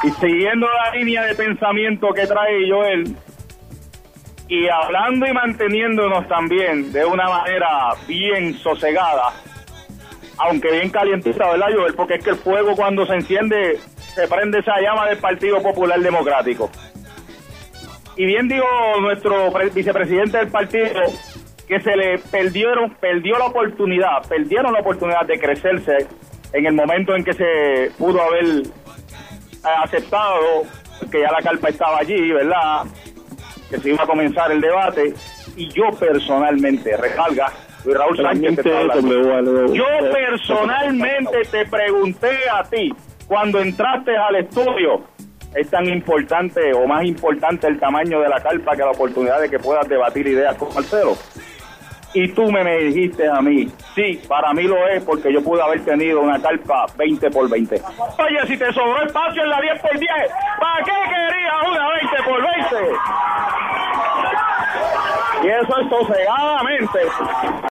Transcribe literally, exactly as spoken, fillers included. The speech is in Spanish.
Y siguiendo la línea de pensamiento que trae Joel, y hablando y manteniéndonos también de una manera bien sosegada, aunque bien calientita, ¿verdad, Joel? Porque es que el fuego cuando se enciende, se prende esa llama del Partido Popular Democrático. Y bien digo nuestro pre- vicepresidente del partido, que se le perdieron, perdió la oportunidad, perdieron la oportunidad de crecerse en el momento en que se pudo haber eh, aceptado que ya la carpa estaba allí, ¿verdad? Que se iba a comenzar el debate. Y yo personalmente, recarga, Luis Raúl Sánchez, te está hablando. Yo personalmente te pregunté a ti, cuando entraste al estudio, es tan importante o más importante el tamaño de la carpa que la oportunidad de que puedas debatir ideas con Marcelo. Y tú me, me dijiste a mí, sí, para mí lo es, porque yo pude haber tenido una carpa veinte por veinte. Oye, si te sobró espacio en la diez por diez, ¿para qué querías una veinte por veinte? Y eso es sosegadamente.